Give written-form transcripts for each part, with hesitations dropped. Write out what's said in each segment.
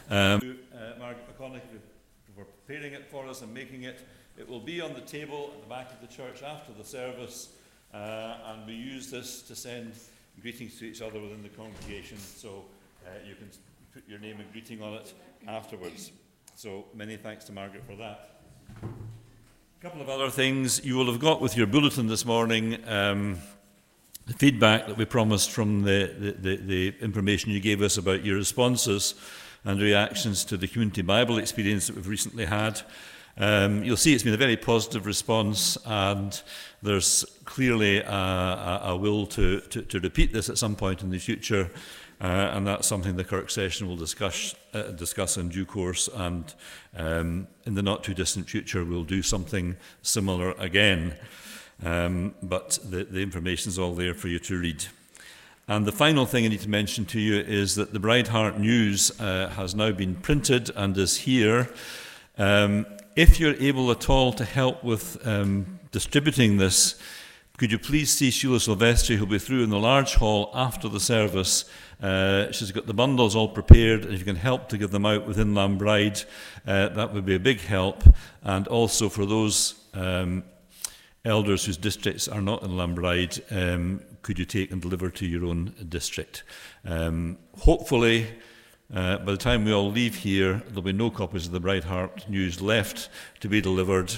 Margaret McConaughey for preparing it for us and making it. It will be on the table at the back of the church after the service, and we use this to send greetings to each other within the congregation, so you can put your name and greeting on it afterwards. So many thanks to Margaret for that. A couple of other things. You will have got with your bulletin this morning the feedback that we promised from the information you gave us about your responses and reactions to the community Bible experience that we've recently had. You'll see it's been a very positive response, and there's clearly a will to repeat this at some point in the future, and that's something the Kirk session will discuss in due course, and in the not too distant future we'll do something similar again. But the information's all there for you to read. And the final thing I need to mention to you is that the Bride Heart News has now been printed and is here. If you're able at all to help with distributing this, could you please see Sheila Silvestri, who'll be through in the large hall after the service. She's got the bundles all prepared, and if you can help to give them out within Lambride, that would be a big help. And also for those elders whose districts are not in Lambride, could you take and deliver to your own district? Hopefully, by the time we all leave here, there'll be no copies of the Bride Heart News left to be delivered.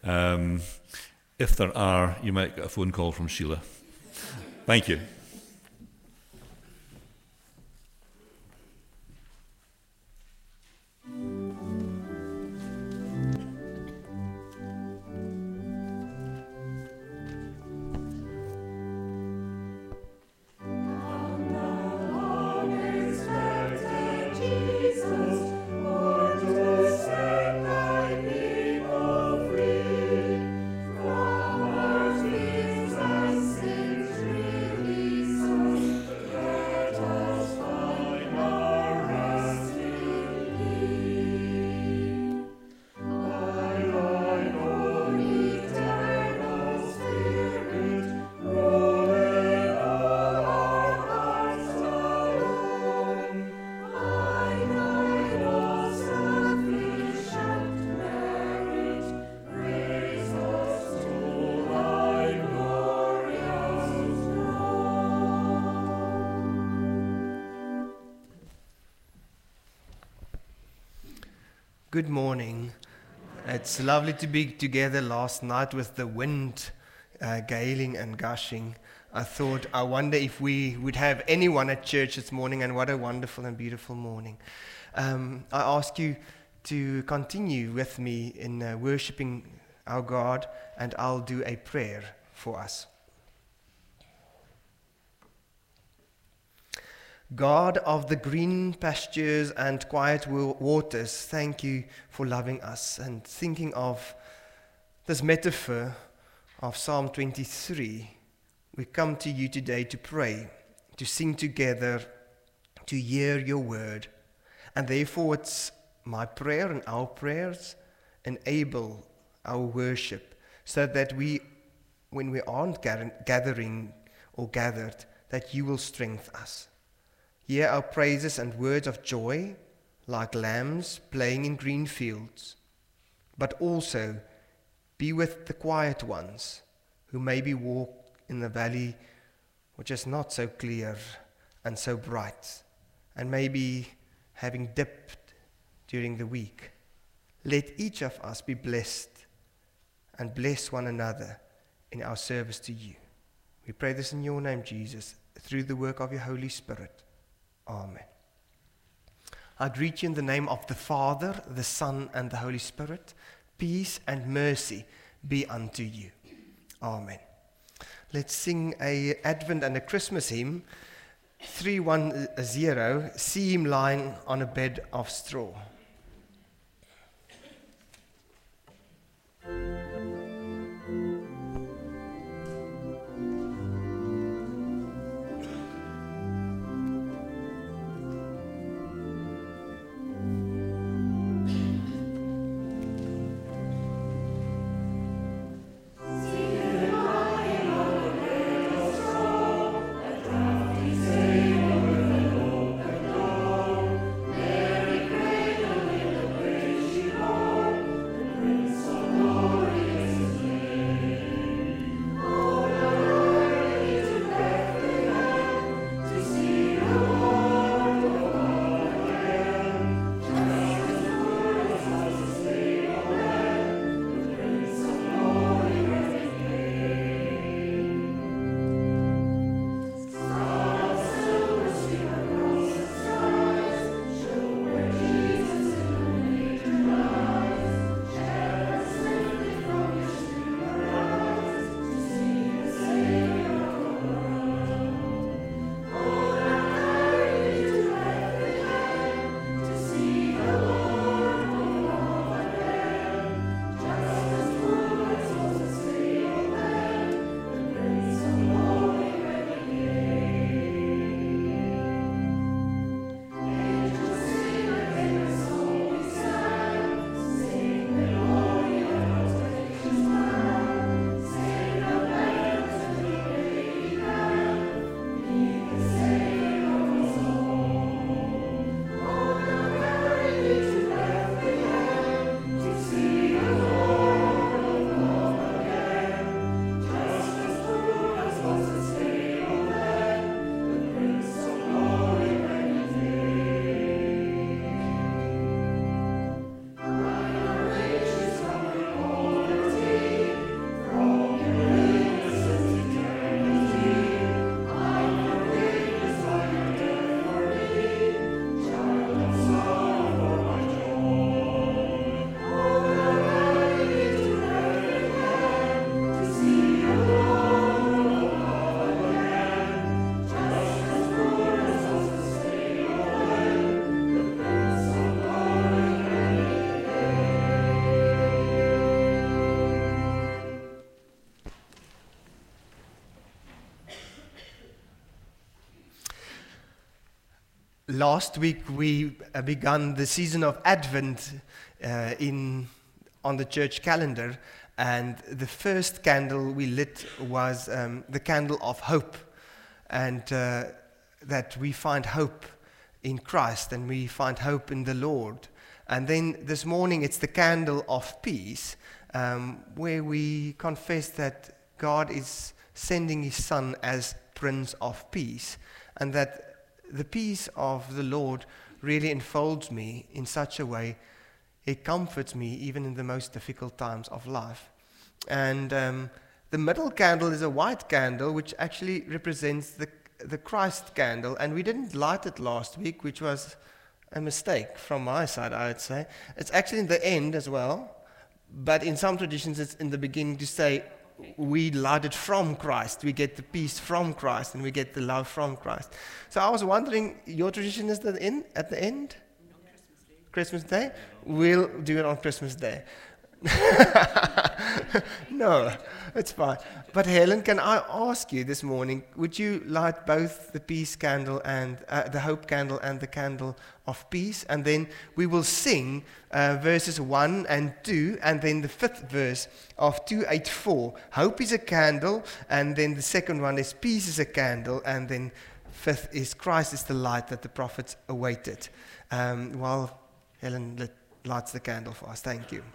If there are, you might get a phone call from Sheila. Thank you. Good morning. It's lovely to be together last night with the wind galing and gushing. I thought, I wonder if we would have anyone at church this morning, and what a wonderful and beautiful morning. I ask you to continue with me in worshipping our God, and I'll do a prayer for us. God of the green pastures and quiet waters, thank you for loving us. And thinking of this metaphor of Psalm 23, we come to you today to pray, to sing together, to hear your word. And therefore it's my prayer and our prayers enable our worship, so that when we aren't gathering or gathered, that you will strengthen us. Hear our praises and words of joy, like lambs playing in green fields, but also be with the quiet ones who maybe walk in the valley which is not so clear and so bright, and maybe having dipped during the week. Let each of us be blessed and bless one another in our service to you. We pray this in your name, Jesus, through the work of your Holy Spirit. Amen. I greet you in the name of the Father, the Son, and the Holy Spirit. Peace and mercy be unto you. Amen. Let's sing an Advent and a Christmas hymn, 310, See Him Lying on a Bed of Straw. Grace last week we began the season of Advent on the church calendar, and the first candle we lit was the candle of hope, and that we find hope in Christ and we find hope in the Lord. And then this morning it's the candle of peace, where we confess that God is sending His Son as Prince of Peace, and that the peace of the Lord really enfolds me in such a way it comforts me even in the most difficult times of life. And the middle candle is a white candle, which actually represents the Christ candle, and we didn't light it last week, which was a mistake from my side, I would say. It's actually in the end as well, but in some traditions it's in the beginning to say we light it from Christ. We get the peace from Christ and we get the love from Christ. So I was wondering, your tradition is at the end? No, Christmas Day? We'll do it on Christmas Day. No, it's fine. But Helen, can I ask you this morning, would you light both the peace candle and the hope candle and the candle of peace? And then we will sing verses 1 and 2, and then the 5th verse of 284. Hope is a candle, and then the second one is peace is a candle, and then 5th is Christ is the light that the prophets awaited. While Helen lights the candle for us. Thank you.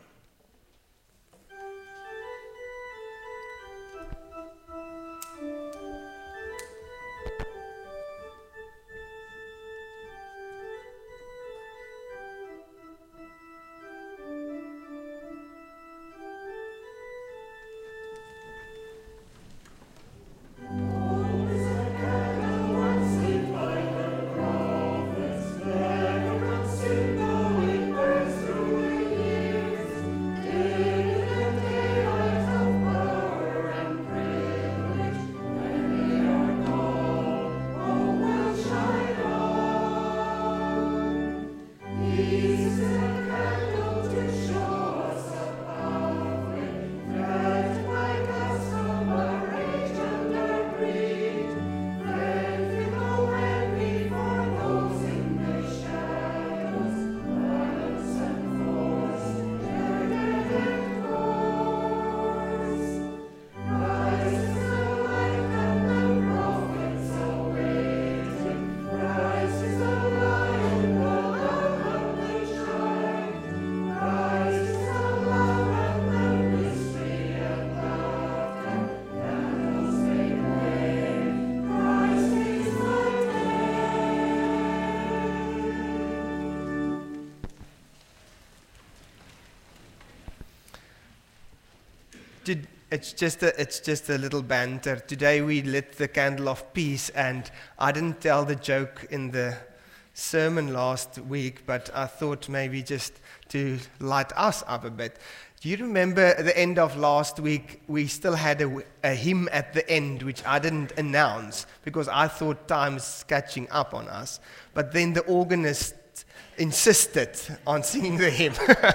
It's just a little banter. Today we lit the candle of peace, and I didn't tell the joke in the sermon last week, but I thought maybe just to light us up a bit. Do you remember at the end of last week, we still had a hymn at the end, which I didn't announce because I thought time is catching up on us. But then the organist insisted on singing the hymn.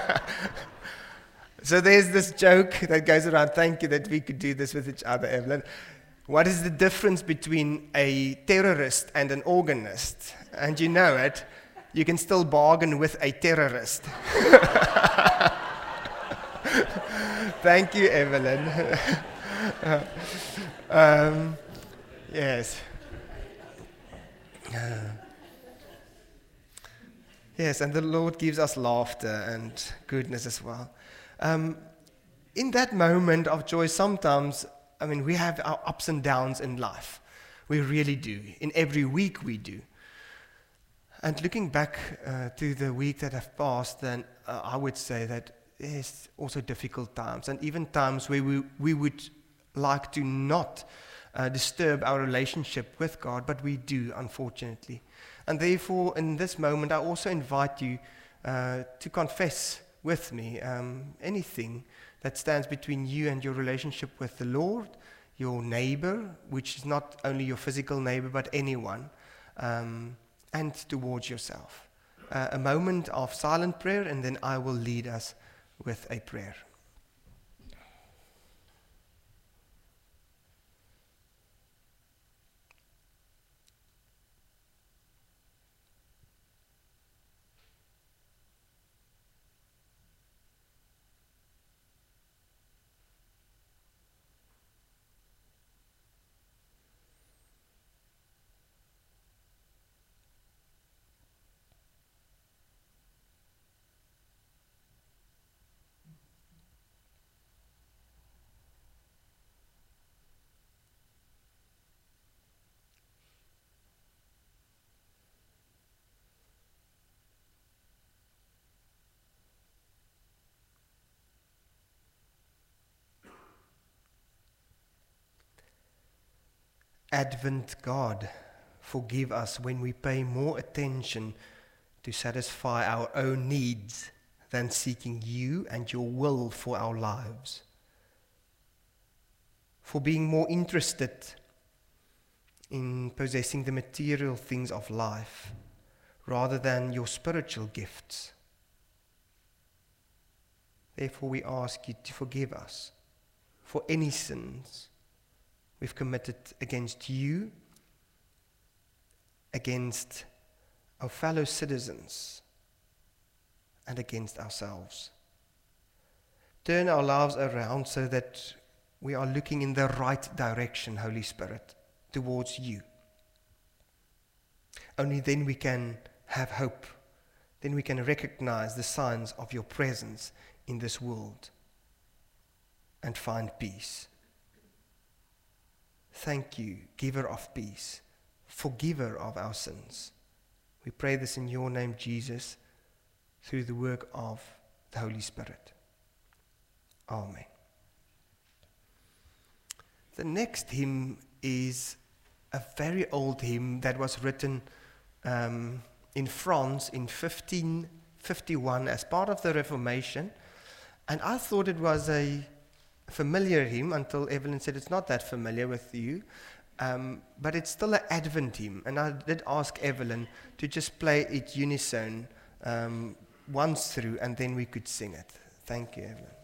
So there's this joke that goes around. Thank you that we could do this with each other, Evelyn. What is the difference between a terrorist and an organist? And you know it. You can still bargain with a terrorist. Thank you, Evelyn. Yes. Yes, and the Lord gives us laughter and goodness as well. In that moment of joy, sometimes, we have our ups and downs in life. We really do. In every week we do. And looking back to the week that have passed, then I would say that there's also difficult times, and even times where we would like to not disturb our relationship with God, but we do, unfortunately. And therefore, in this moment, I also invite you to confess with me anything that stands between you and your relationship with the Lord, your neighbor, which is not only your physical neighbor, but anyone, and towards yourself. A moment of silent prayer, and then I will lead us with a prayer. Advent God, forgive us when we pay more attention to satisfy our own needs than seeking you and your will for our lives. For being more interested in possessing the material things of life rather than your spiritual gifts. Therefore, we ask you to forgive us for any sins we've committed against you, against our fellow citizens, and against ourselves. Turn our lives around so that we are looking in the right direction, Holy Spirit, towards you. Only then we can have hope. Then we can recognize the signs of your presence in this world and find peace. Thank you, giver of peace, forgiver of our sins. We pray this in your name, Jesus, through the work of the Holy Spirit. Amen. The next hymn is a very old hymn that was written in France in 1551 as part of the Reformation. And I thought it was a familiar hymn until Evelyn said it's not that familiar with you. But it's still an Advent hymn. And I did ask Evelyn to just play it unison once through, and then we could sing it. Thank you, Evelyn.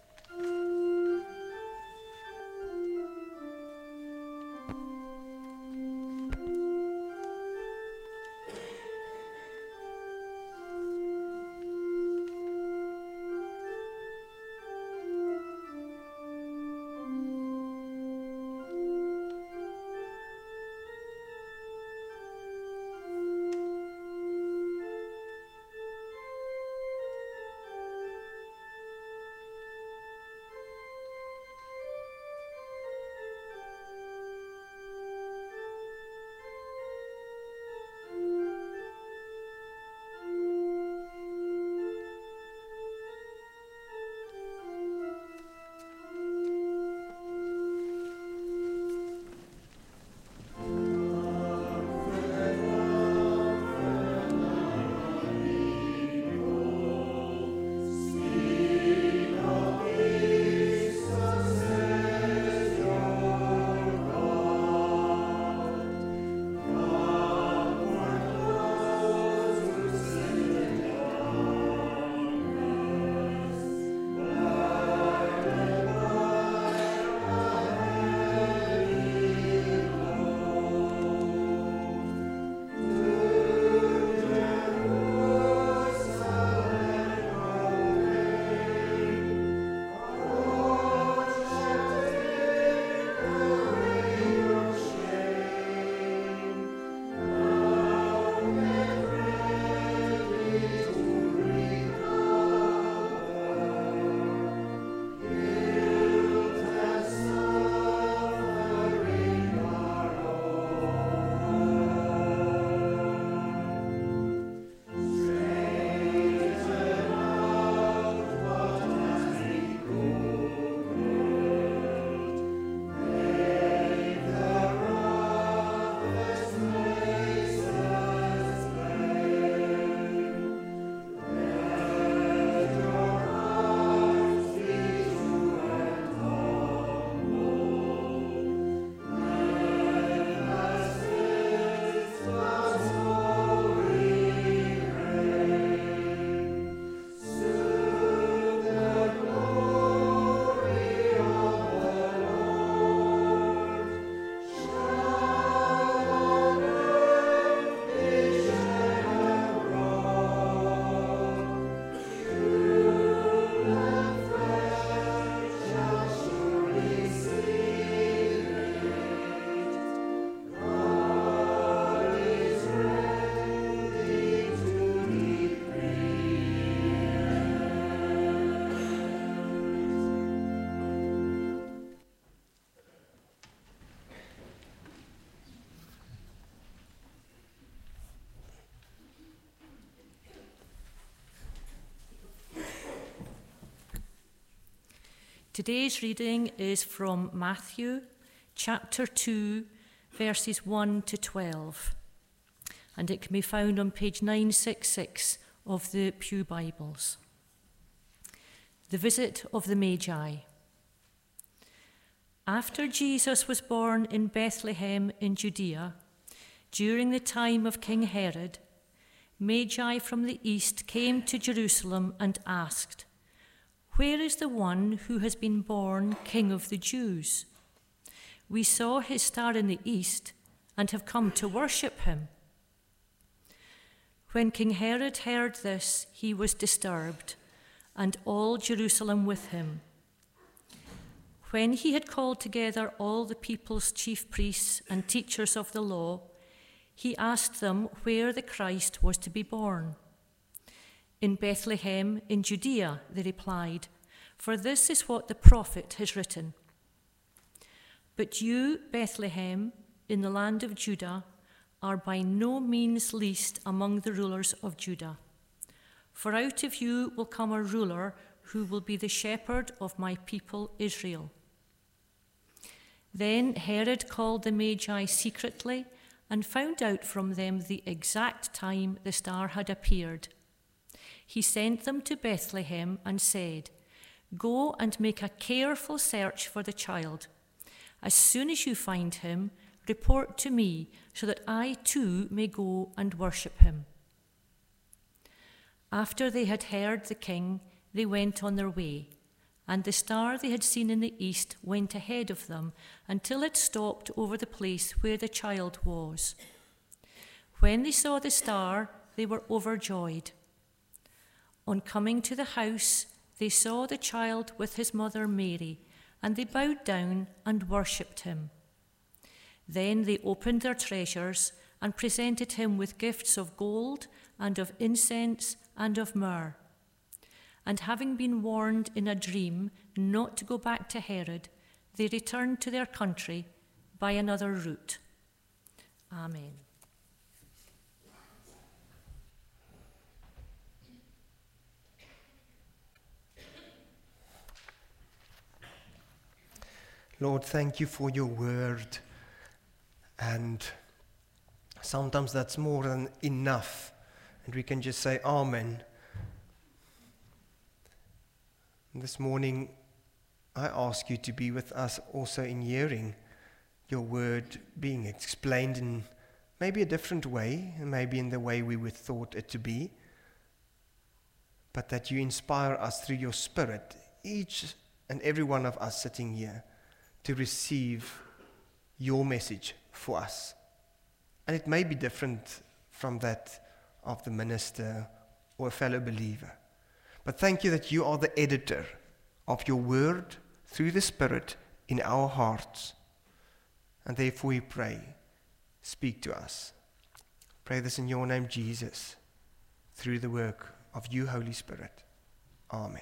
Today's reading is from Matthew chapter 2, verses 1 to 12. And it can be found on page 966 of the Pew Bibles. The visit of the Magi. After Jesus was born in Bethlehem in Judea, during the time of King Herod, Magi from the east came to Jerusalem and asked, "Where is the one who has been born King of the Jews? We saw his star in the east and have come to worship him." When King Herod heard this, he was disturbed, and all Jerusalem with him. When he had called together all the people's chief priests and teachers of the law, he asked them where the Christ was to be born. "In Bethlehem in Judea," they replied, "for this is what the prophet has written. But you, Bethlehem, in the land of Judah, are by no means least among the rulers of Judah. For out of you will come a ruler who will be the shepherd of my people Israel." Then Herod called the Magi secretly and found out from them the exact time the star had appeared. He sent them to Bethlehem and said, "Go and make a careful search for the child. As soon as you find him, report to me so that I too may go and worship him." After they had heard the king, they went on their way, and the star they had seen in the east went ahead of them until it stopped over the place where the child was. When they saw the star, they were overjoyed. On coming to the house, they saw the child with his mother Mary, and they bowed down and worshipped him. Then they opened their treasures and presented him with gifts of gold and of incense and of myrrh. And having been warned in a dream not to go back to Herod, they returned to their country by another route. Amen. Lord, thank you for your word. And sometimes that's more than enough. And we can just say, Amen. This morning, I ask you to be with us also in hearing your word being explained in maybe a different way, and maybe in the way we would thought it to be, but that you inspire us through your Spirit, each and every one of us sitting here, to receive your message for us. And it may be different from that of the minister or a fellow believer. But thank you that you are the editor of your word through the Spirit in our hearts. And therefore we pray, speak to us. Pray this in your name, Jesus, through the work of you, Holy Spirit. Amen.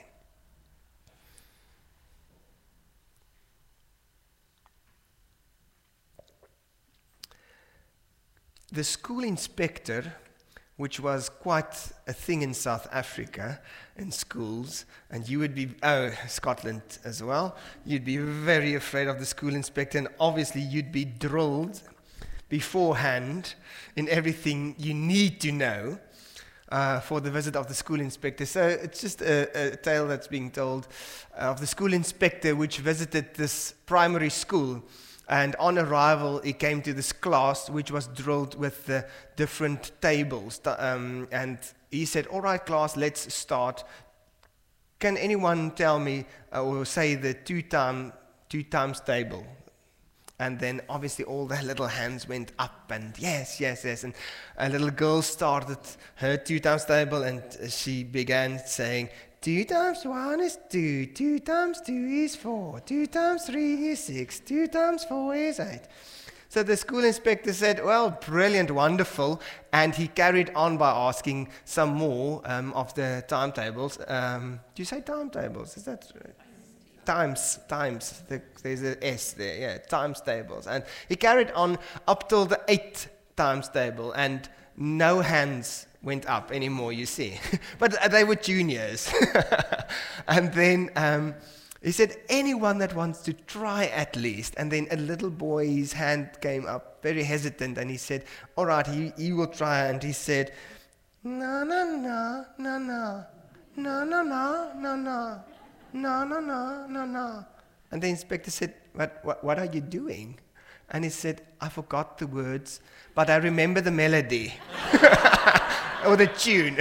The school inspector, which was quite a thing in South Africa, in schools, and you would be, Scotland as well, you'd be very afraid of the school inspector, and obviously you'd be drilled beforehand in everything you need to know for the visit of the school inspector. So it's just a tale that's being told of the school inspector which visited this primary school. And on arrival, he came to this class which was drilled with the different tables. And he said, "All right, class, let's start. Can anyone tell me or say the two times table?" And then obviously all the little hands went up and yes. And a little girl started her 2 times table, and she began saying, 2 times 1 is 2, 2 times 2 is 4, 2 times 3 is 6, 2 times 4 is 8. So the school inspector said, "Well, brilliant, wonderful." And he carried on by asking some more of the timetables. Do you say timetables? Is that right? Times. There's an S there, yeah, times tables. And he carried on up till the 8 times table, and no hands went up anymore, you see. But they were juniors. And then He said, anyone that wants to try at least. And then a little boy, his hand came up, very hesitant, and he said, all right, he will try. And he said, no, no, no, no, no, no, no, no, no, no, no, no, no, no, no. And the inspector said, what are you doing? And he said, I forgot the words, but I remember the melody or the tune.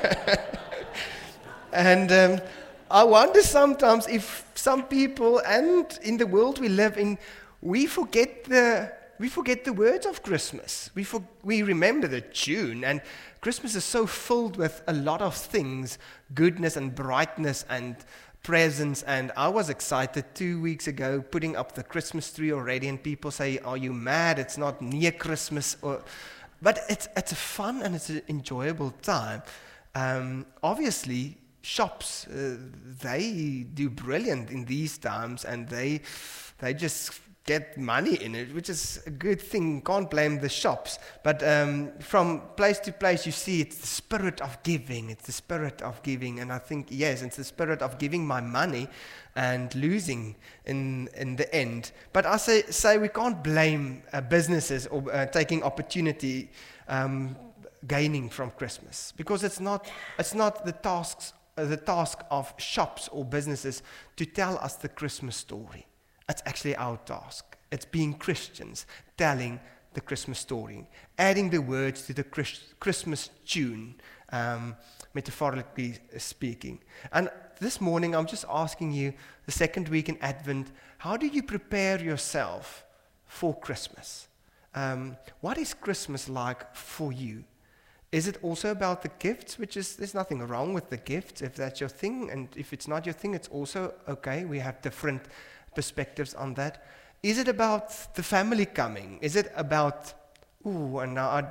And I wonder sometimes if some people, and in the world we live in, we forget the words of Christmas. We remember the tune, and Christmas is so filled with a lot of things, goodness and brightness and presents. And I was excited 2 weeks ago putting up the Christmas tree already, and people say, are you mad? It's not near Christmas. But it's a fun and it's an enjoyable time. Obviously, shops, they do brilliant in these times, and they just get money in it, which is a good thing. Can't blame the shops. But from place to place, you see it's the spirit of giving. It's the spirit of giving. And I think, yes, it's the spirit of giving my money and losing in the end. But I say we can't blame businesses or taking opportunity gaining from Christmas, because it's not the task of shops or businesses to tell us the Christmas story. It's actually our task. It's being Christians telling the Christmas story, adding the words to the Christmas tune, metaphorically speaking. And this morning I'm just asking you, the second week in Advent, how do you prepare yourself for Christmas? What is Christmas like for you? Is it also about the gifts, there's nothing wrong with the gifts if that's your thing, and if it's not your thing, it's also okay. We have different perspectives on that. Is it about the family coming? Is it about, and now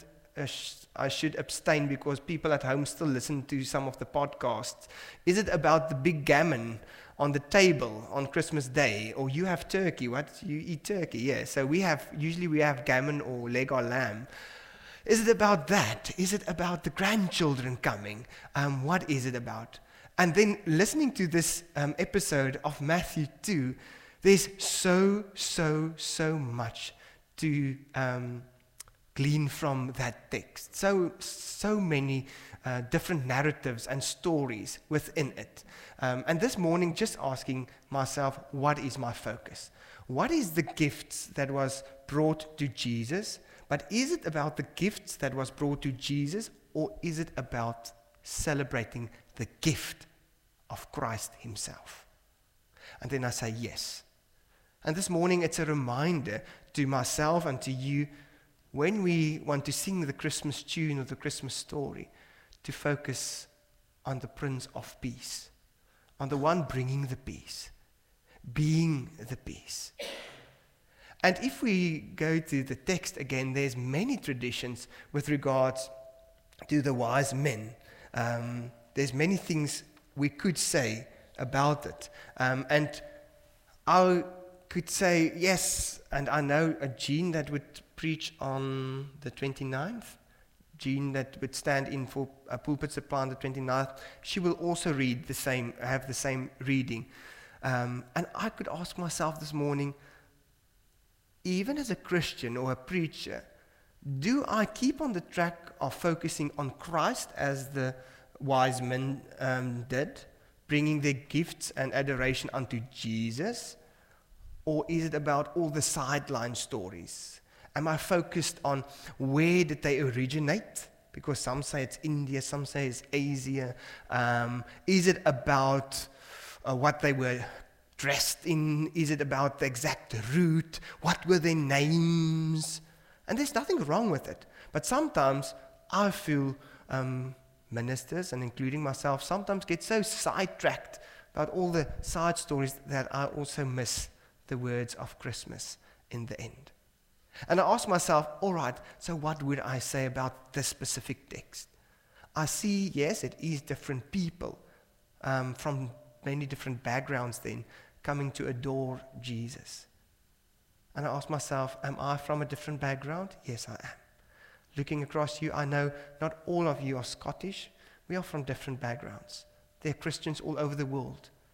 I should abstain because people at home still listen to some of the podcasts. Is it about the big gammon on the table on Christmas Day? Or you have turkey, you eat turkey, yeah. So usually we have gammon or leg or lamb. Is it about that? Is it about the grandchildren coming? What is it about? And then listening to this episode of Matthew 2, there's so much to glean from that text. So many different narratives and stories within it. And this morning, just asking myself, what is my focus? What is the gifts that was brought to Jesus? But is it about the gifts that was brought to Jesus, or is it about celebrating the gift of Christ himself? And then I say yes. And this morning it's a reminder to myself and to you, when we want to sing the Christmas tune or the Christmas story, to focus on the Prince of Peace, on the one bringing the peace, being the peace. And if we go to the text again, there's many traditions with regards to the wise men. There's many things we could say about it. And I could say, yes, and I know a Jean that would preach on the 29th, Jean that would stand in for a pulpit supply on the 29th, she will also have the same reading. And I could ask myself this morning, even as a Christian or a preacher, do I keep on the track of focusing on Christ as the wise men did, bringing their gifts and adoration unto Jesus? Or is it about all the sideline stories? Am I focused on where did they originate? Because some say it's India, some say it's Asia. Is it about what they were dressed in? Is it about the exact route? What were their names? And there's nothing wrong with it. But sometimes I feel ministers, and including myself, sometimes get so sidetracked about all the side stories that I also miss the words of Christmas in the end. And I ask myself, all right, so what would I say about this specific text? I see, yes, it is different people from many different backgrounds then coming to adore Jesus. And I ask myself, am I from a different background? Yes, I am. Looking across you, I know not all of you are Scottish. We are from different backgrounds. There are Christians all over the world.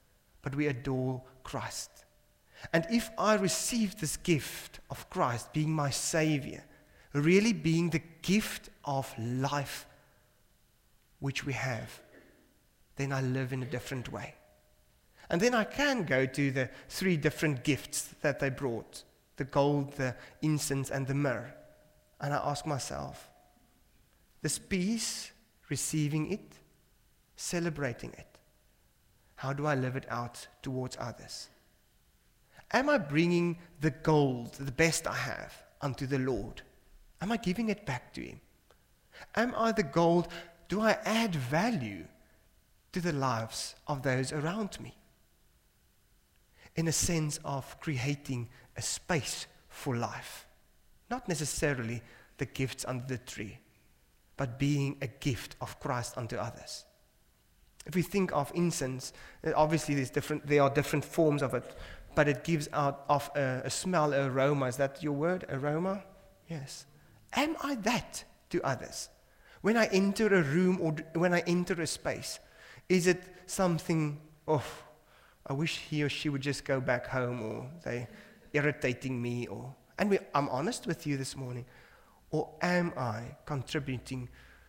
but we adore Christ. And if I receive this gift of Christ being my Savior, really being the gift of life which we have, then I live in a different way. And then I can go to the 3 different gifts that they brought, the gold, the incense, and the myrrh. And I ask myself, this peace, receiving it, celebrating it, how do I live it out towards others? Am I bringing the gold, the best I have, unto the Lord? Am I giving it back to Him? Am I the gold? Do I add value to the lives of those around me? In a sense of creating a space for life. Not necessarily the gifts under the tree, but being a gift of Christ unto others. If we think of incense, obviously there are different forms of it, but it gives out of a smell, aroma. Is that your word, aroma? Yes. Am I that to others? When I enter a room or when I enter a space, is it something, I wish he or she would just go back home, or they're irritating me, I'm honest with you this morning. Or am I contributing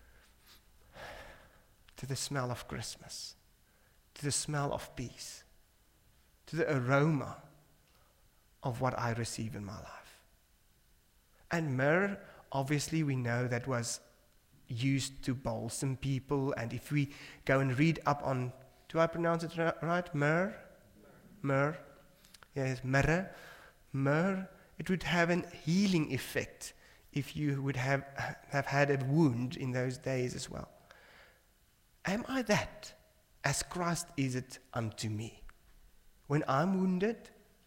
to the smell of Christmas, to the smell of peace, to the aroma of what I receive in my life? And myrrh, obviously we know that was used to balsam people, and if we go and read up on, do I pronounce it right? Myrrh? Myrrh. Yes, myrrh. Myrrh, it would have an healing effect if you would have had a wound in those days as well. Am I that, as Christ is it unto me? When I'm wounded,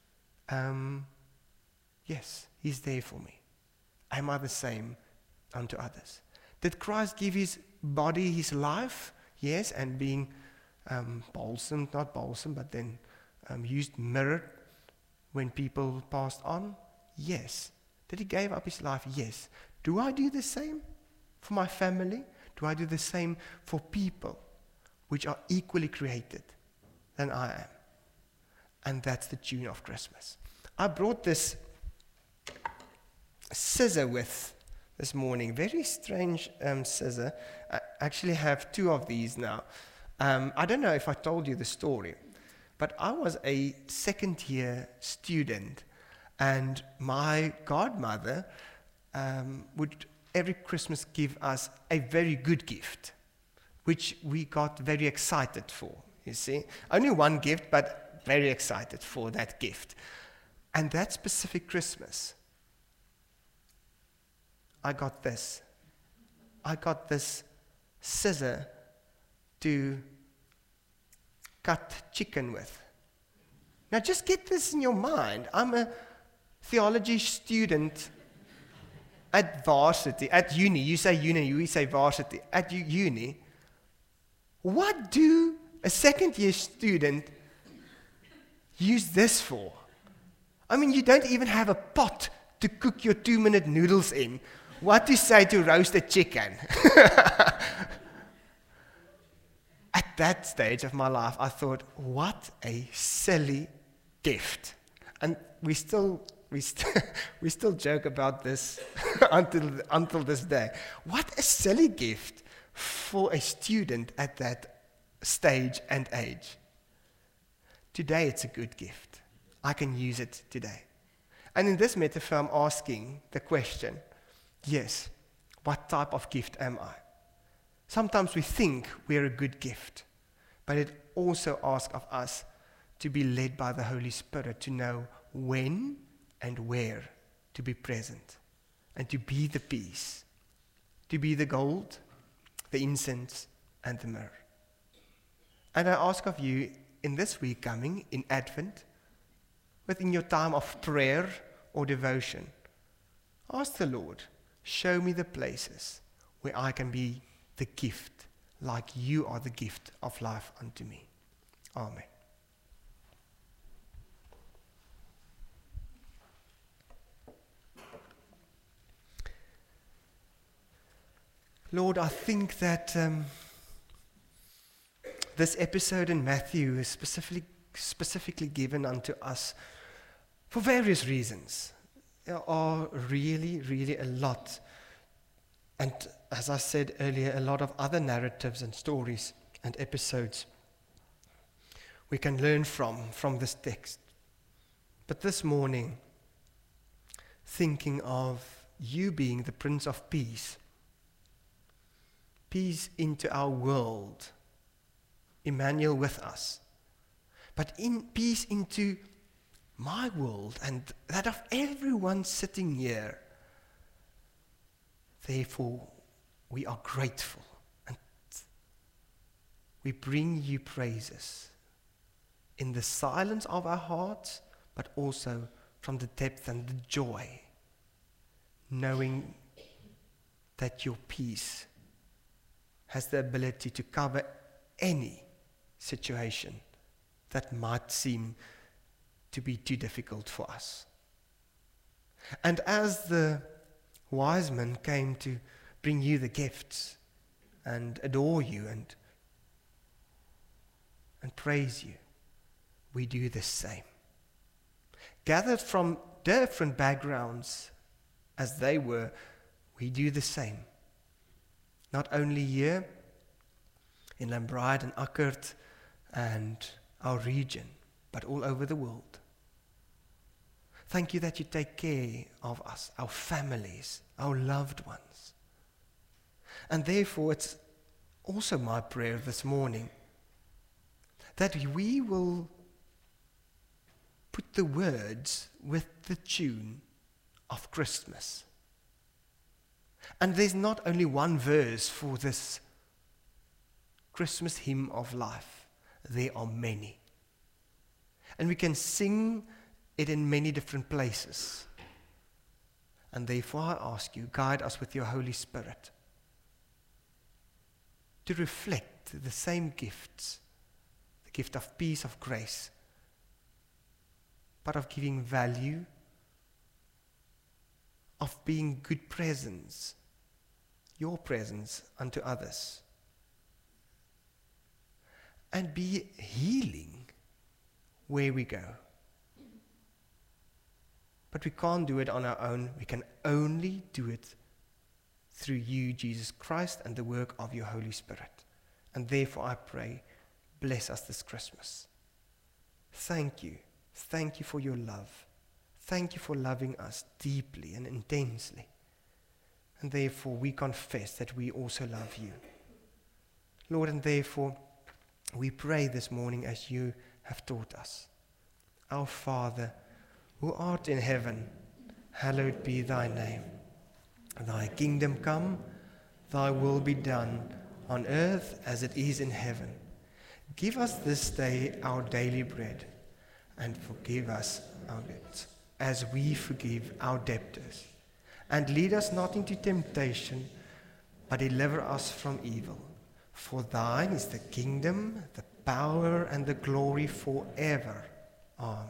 yes, He's there for me. Am I the same unto others? Did Christ give His body, His life? Yes, and being balsam, not balsam, but then used myrrh when people passed on? Yes. Did He give up His life? Yes. Do I do the same for my family? Do I do the same for people which are equally created than I am? And that's the tune of Christmas. I brought this scissor with this morning. Very strange scissor. I actually have 2 of these now. I don't know if I told you the story, but I was a second-year student, and my godmother would every Christmas give us a very good gift, which we got very excited for, you see. Only one gift, but very excited for that gift. And that specific Christmas, I got this. I got this scissor to cut chicken with. Now just get this in your mind. I'm a theology student at varsity, at uni. You say uni, we say varsity. At uni, what do a second-year student use this for? I mean, you don't even have a pot to cook your 2-minute noodles in. What to say to roast a chicken? At that stage of my life, I thought, what a silly gift. And we still joke about this until this day. What a silly gift for a student at that stage and age. Today it's a good gift. I can use it today. And in this metaphor, I'm asking the question, yes, what type of gift am I? Sometimes we think we're a good gift, but it also asks of us to be led by the Holy Spirit, to know when and where to be present, and to be the peace, to be the gold, the incense, and the myrrh. And I ask of you, in this week coming, in Advent, within your time of prayer or devotion, ask the Lord, show me the places where I can be the gift, like you are the gift of life unto me. Amen. Lord, I think that this episode in Matthew is specifically given unto us for various reasons. There are really, really a lot. And as I said earlier, a lot of other narratives and stories and episodes we can learn from this text. But this morning, thinking of you being the Prince of Peace, peace into our world, Emmanuel with us, but in peace into my world and that of everyone sitting here. Therefore, we are grateful and we bring you praises in the silence of our hearts, but also from the depth and the joy, knowing that your peace has the ability to cover any situation that might seem to be too difficult for us. And as the wise men came to bring you the gifts and adore you and praise you, we do the same. Gathered from different backgrounds as they were, we do the same. Not only here in Lambride and Akkert and our region, but all over the world. Thank you that you take care of us, our families, our loved ones. And therefore, it's also my prayer this morning that we will put the words with the tune of Christmas. And there's not only one verse for this Christmas hymn of life. There are many. And we can sing it in many different places. And therefore I ask you, guide us with your Holy Spirit to reflect the same gifts, the gift of peace, of grace, but of giving value, of being good presence, your presence unto others, and be healing where we go. But we can't do it on our own. We can only do it through you, Jesus Christ, and the work of your Holy Spirit. And therefore I pray, bless us this Christmas. Thank you. Thank you for your love. Thank you for loving us deeply and intensely. And therefore we confess that we also love you. Lord, and therefore we pray this morning as you have taught us. Our Father, who art in heaven, hallowed be thy name. Thy kingdom come, thy will be done, on earth as it is in heaven. Give us this day our daily bread, and forgive us our debts, as we forgive our debtors. And lead us not into temptation, but deliver us from evil. For thine is the kingdom, the power, and the glory forever. Amen.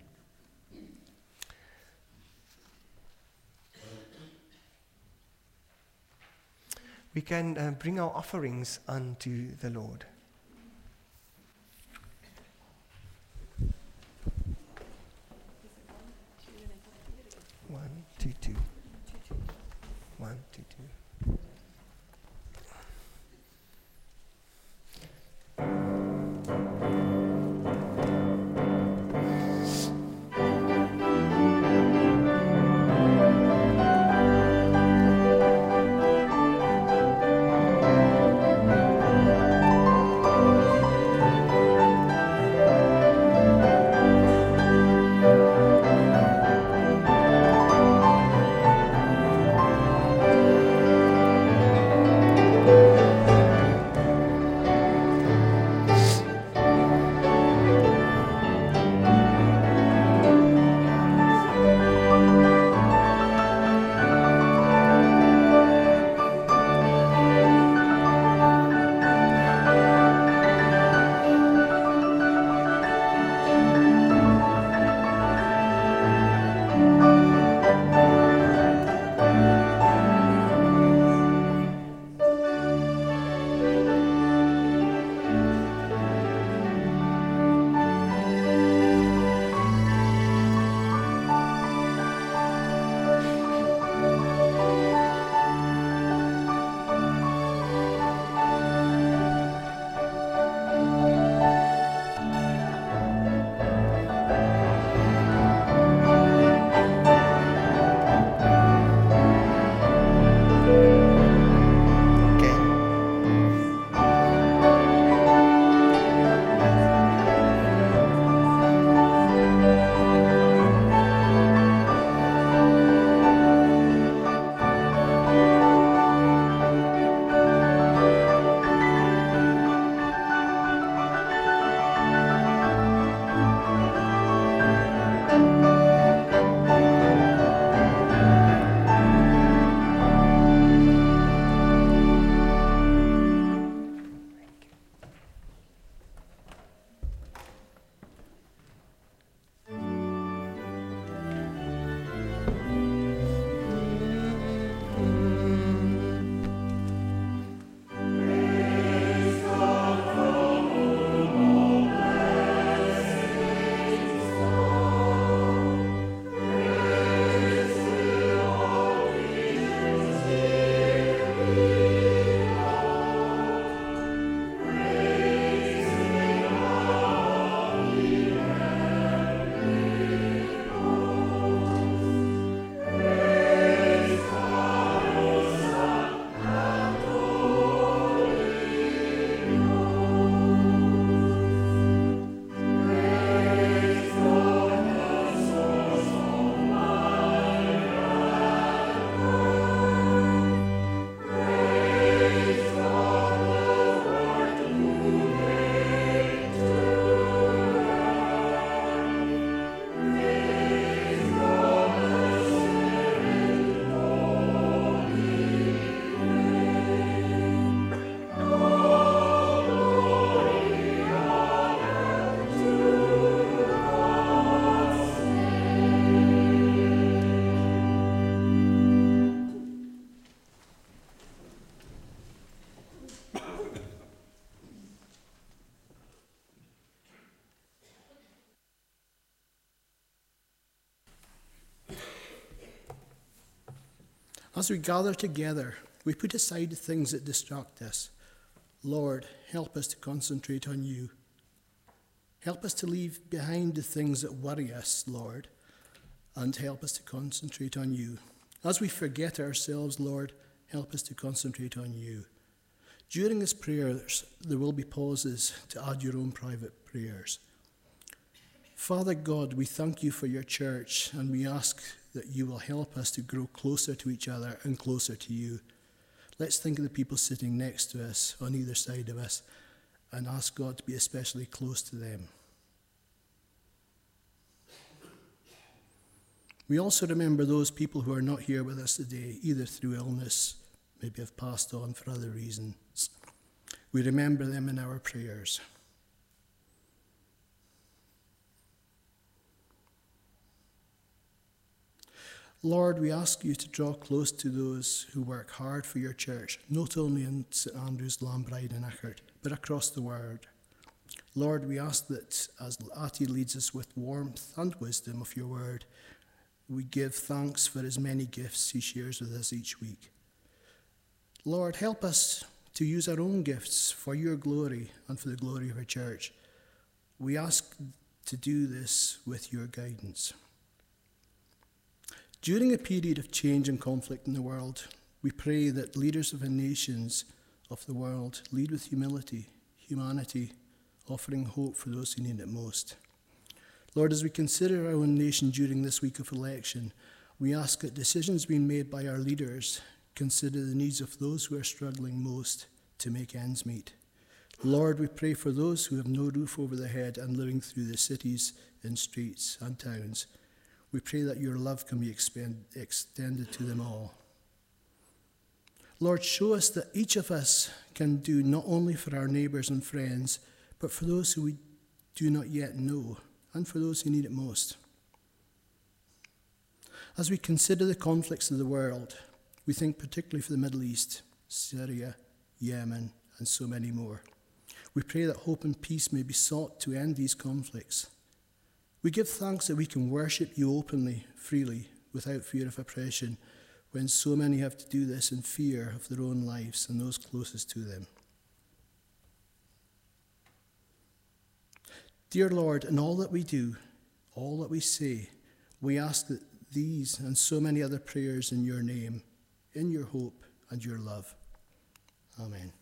We can bring our offerings unto the Lord. One, two, two. 1, 2, 2. As we gather together, we put aside the things that distract us. Lord, help us to concentrate on you. Help us to leave behind the things that worry us, Lord, and help us to concentrate on you. As we forget ourselves, Lord, help us to concentrate on you. During this prayers, there will be pauses to add your own private prayers. Father God, we thank you for your church, and we ask that you will help us to grow closer to each other and closer to you. Let's think of the people sitting next to us, on either side of us, and ask God to be especially close to them. We also remember those people who are not here with us today, either through illness, maybe have passed on for other reasons. We remember them in our prayers. Lord, we ask you to draw close to those who work hard for your church, not only in St Andrews, Lambride and Achard, but across the world. Lord, we ask that as Ati leads us with warmth and wisdom of your word, we give thanks for his many gifts he shares with us each week. Lord, help us to use our own gifts for your glory and for the glory of our church. We ask to do this with your guidance. During a period of change and conflict in the world, we pray that leaders of the nations of the world lead with humility, humanity, offering hope for those who need it most. Lord, as we consider our own nation during this week of election, we ask that decisions being made by our leaders consider the needs of those who are struggling most to make ends meet. Lord, we pray for those who have no roof over their head and living through the cities and streets and towns. We pray that your love can be extended to them all. Lord, show us that each of us can do not only for our neighbours and friends, but for those who we do not yet know, and for those who need it most. As we consider the conflicts of the world, we think particularly for the Middle East, Syria, Yemen, and so many more. We pray that hope and peace may be sought to end these conflicts. We give thanks that we can worship you openly, freely, without fear of oppression, when so many have to do this in fear of their own lives and those closest to them. Dear Lord, in all that we do, all that we say, we ask that these and so many other prayers in your name, in your hope and your love. Amen.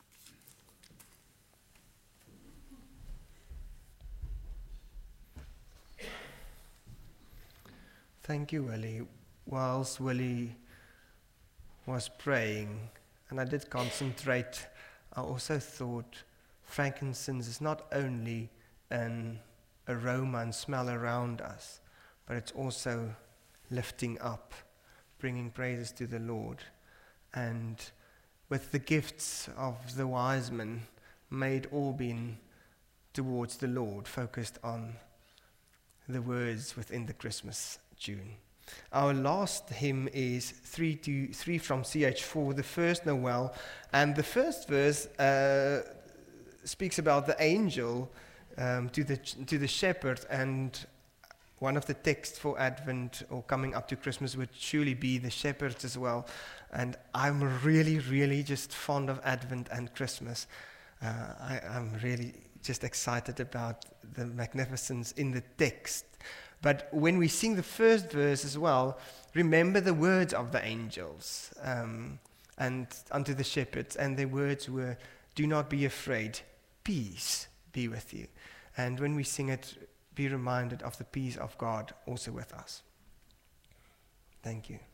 Thank you, Willie. Whilst Willie was praying, and I did concentrate, I also thought frankincense is not only an aroma and smell around us, but it's also lifting up, bringing praises to the Lord. And with the gifts of the wise men, may it all been towards the Lord, focused on the words within the Christmas tune. Our last hymn is 3 from CH4, the first Noel, and the first verse speaks about the angel to the shepherd, and one of the texts for Advent or coming up to Christmas would surely be the shepherds as well. And I'm really, really just fond of Advent and Christmas. I'm really just excited about the magnificence in the text. But when we sing the first verse as well, remember the words of the angels and unto the shepherds. And their words were, "Do not be afraid, peace be with you." And when we sing it, be reminded of the peace of God also with us. Thank you.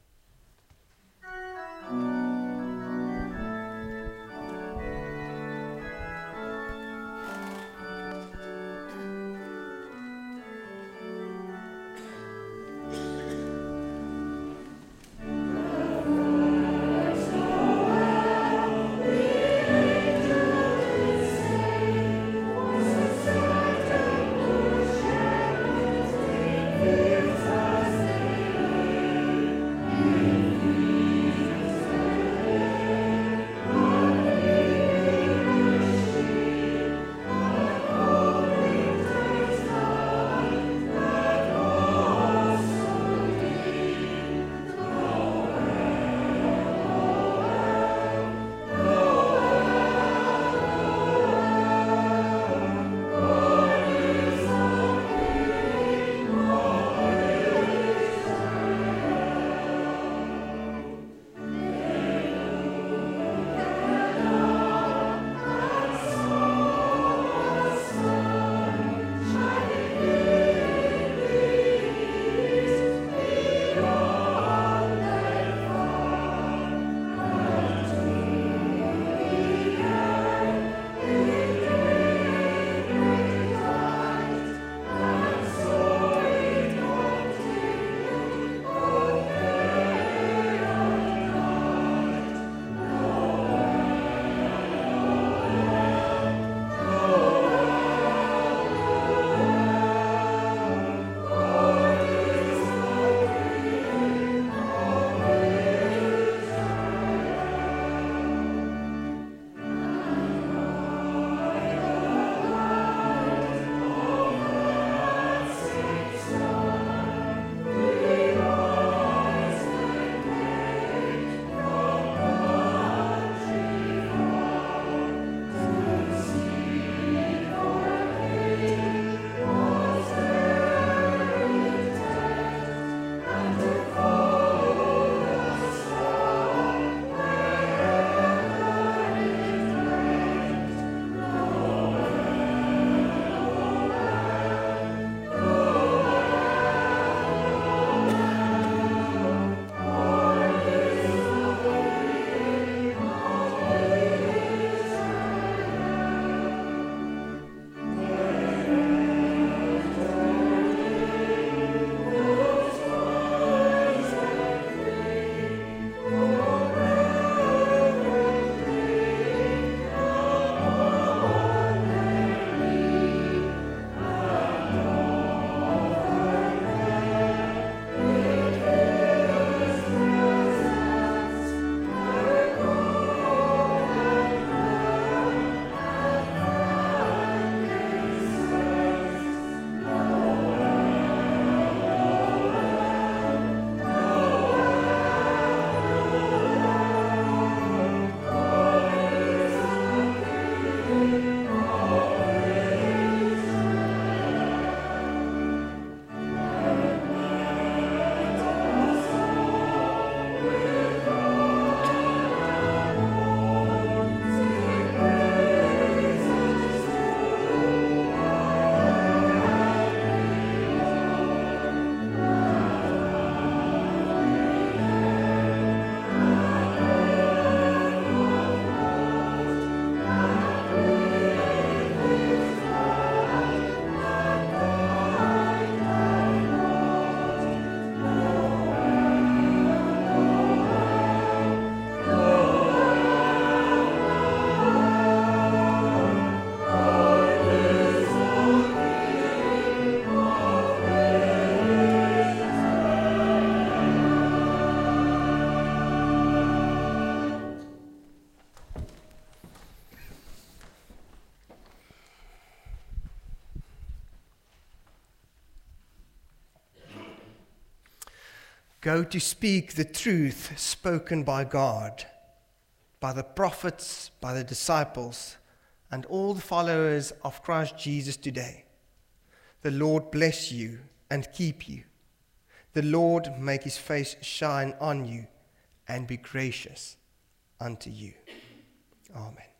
go to speak the truth spoken by God, by the prophets, by the disciples, and all the followers of Christ Jesus today. The Lord bless you and keep you. The Lord make his face shine on you and be gracious unto you. Amen.